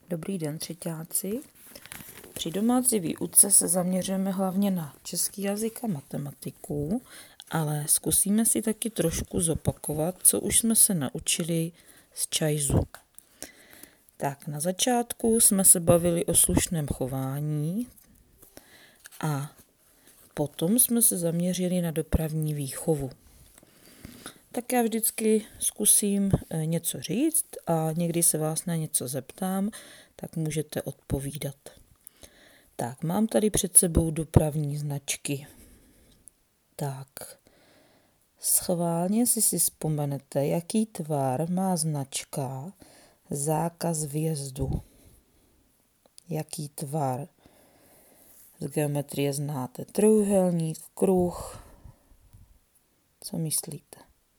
Dobrý den, třeťáci. Při domácí výuce se zaměřujeme hlavně na český jazyk a matematiku, ale zkusíme si taky trošku zopakovat, co už jsme se naučili z ČAJZu. Tak, na začátku jsme se bavili o slušném chování a potom jsme se zaměřili na dopravní výchovu. Tak já vždycky zkusím něco říct a někdy se vás na něco zeptám, tak můžete odpovídat. Tak, mám tady před sebou dopravní značky. Tak, schválně si vzpomenete, jaký tvar má značka zákaz vjezdu. Jaký tvar? Z geometrie znáte trojúhelník, kruh. Co myslíte?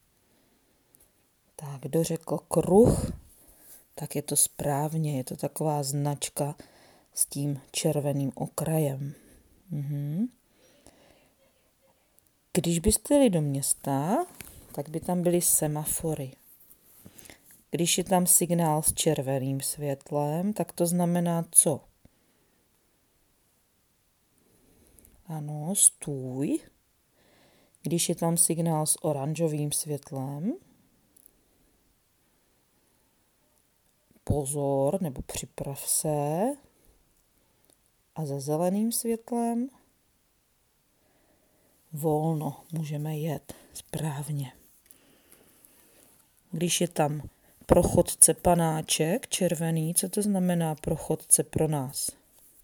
Tak, kdo řekl kruh, tak je to správně, je to taková značka s tím červeným okrajem. Když byste jeli do města, tak by tam byly semafory. Když je tam signál s červeným světlem, tak to znamená co? Ano, stůj. Když je tam signál s oranžovým světlem, pozor nebo připrav se. A za zeleným světlem volno, můžeme jet správně. Když je tam pro chodce panáček červený, co to znamená pro chodce pro nás?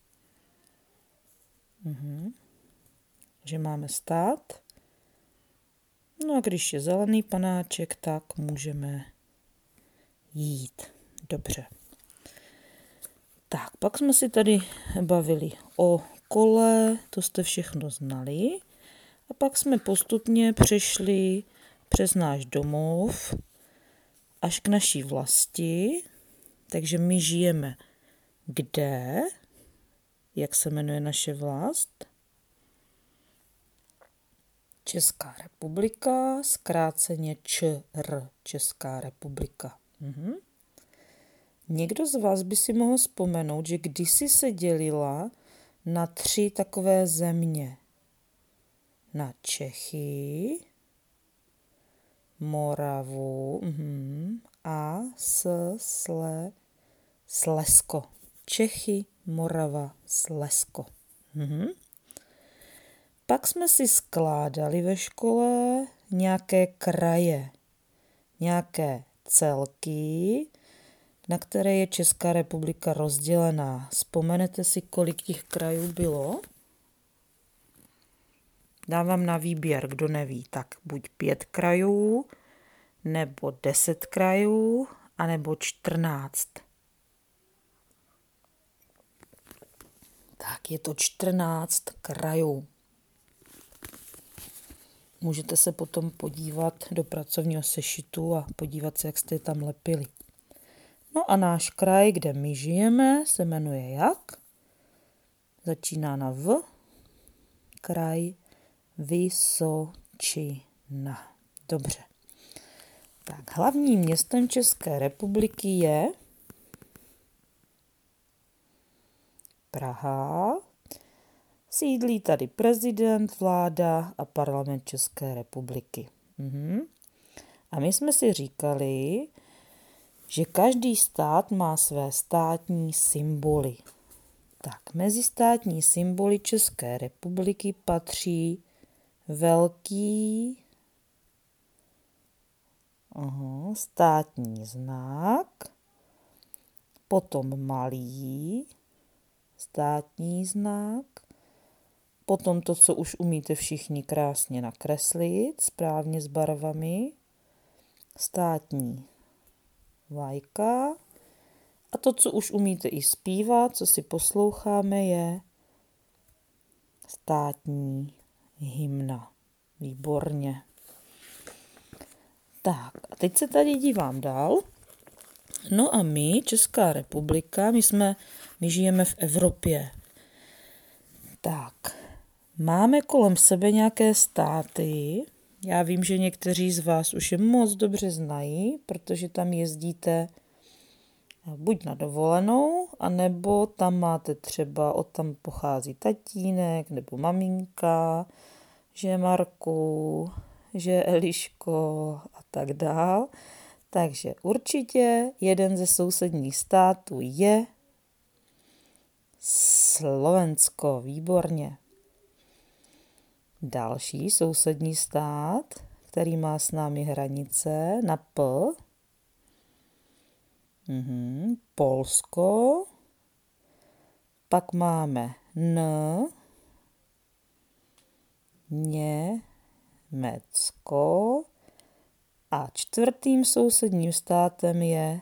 Že máme stát. No a když je zelený panáček, tak můžeme jít. Dobře. Tak, pak jsme si tady bavili o kole, to jste všechno znali. A pak jsme postupně přešli přes náš domov až k naší vlasti. Takže my žijeme kde? Jak se jmenuje naše vlast? Česká republika, zkráceně ČR, Česká republika. Někdo z vás by si mohl vzpomenout, že kdysi se dělila na 3 takové země. Na Čechy, Moravu a Slezsko. Čechy, Morava, Slezsko. Pak jsme si skládali ve škole nějaké kraje, nějaké celky, na které je Česká republika rozdělená. Vzpomenete si, kolik těch krajů bylo? Dávám na výběr, kdo neví, tak buď 5 krajů, nebo 10 krajů, anebo 14. Tak je to 14 krajů. Můžete se potom podívat do pracovního sešitu a podívat se, jak jste je tam lepili. No a náš kraj, kde my žijeme, se jmenuje jak? Začíná na V. Kraj Vysočina. Dobře. Tak, hlavním městem České republiky je Praha. Sídlí tady prezident, vláda a parlament České republiky. A my jsme si říkali, že každý stát má své státní symboly. Tak, mezi státní symboly České republiky patří velký státní znak, potom malý státní znak, potom to, co už umíte všichni krásně nakreslit, správně s barvami, státní vlajka a to, co už umíte i zpívat, co si posloucháme, je státní hymna. Výborně. Tak, a teď se tady dívám dál. No a my, Česká republika, my žijeme v Evropě. Tak, máme kolem sebe nějaké státy. Já vím, že někteří z vás už je moc dobře znají, protože tam jezdíte buď na dovolenou, anebo tam máte třeba, odtam pochází tatínek nebo maminka, že je Marku, že je Eliško a tak dál. Takže určitě jeden ze sousedních států je Slovensko, výborně. Další sousední stát, který má s námi hranice na P, Polsko, pak máme N, Německo a čtvrtým sousedním státem je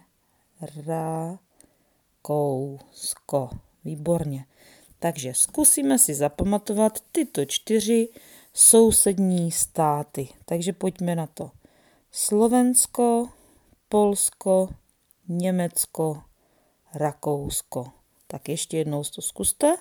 Rakousko. Výborně. Takže zkusíme si zapamatovat tyto 4 sousední státy. Takže pojďme na to. Slovensko, Polsko, Německo, Rakousko. Tak ještě jednou to zkuste.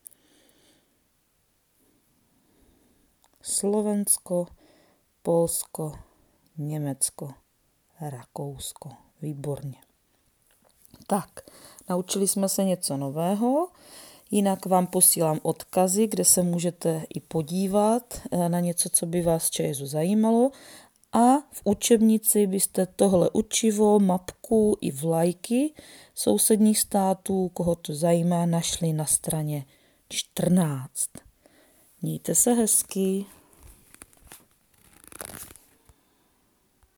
Slovensko, Polsko, Německo, Rakousko. Výborně. Tak, naučili jsme se něco nového, jinak vám posílám odkazy, kde se můžete i podívat na něco, co by vás ČSU zajímalo, a v učebnici byste tohle učivo, mapku i vlajky sousedních států, koho to zajímá, našli na straně 14. Mějte se hezky.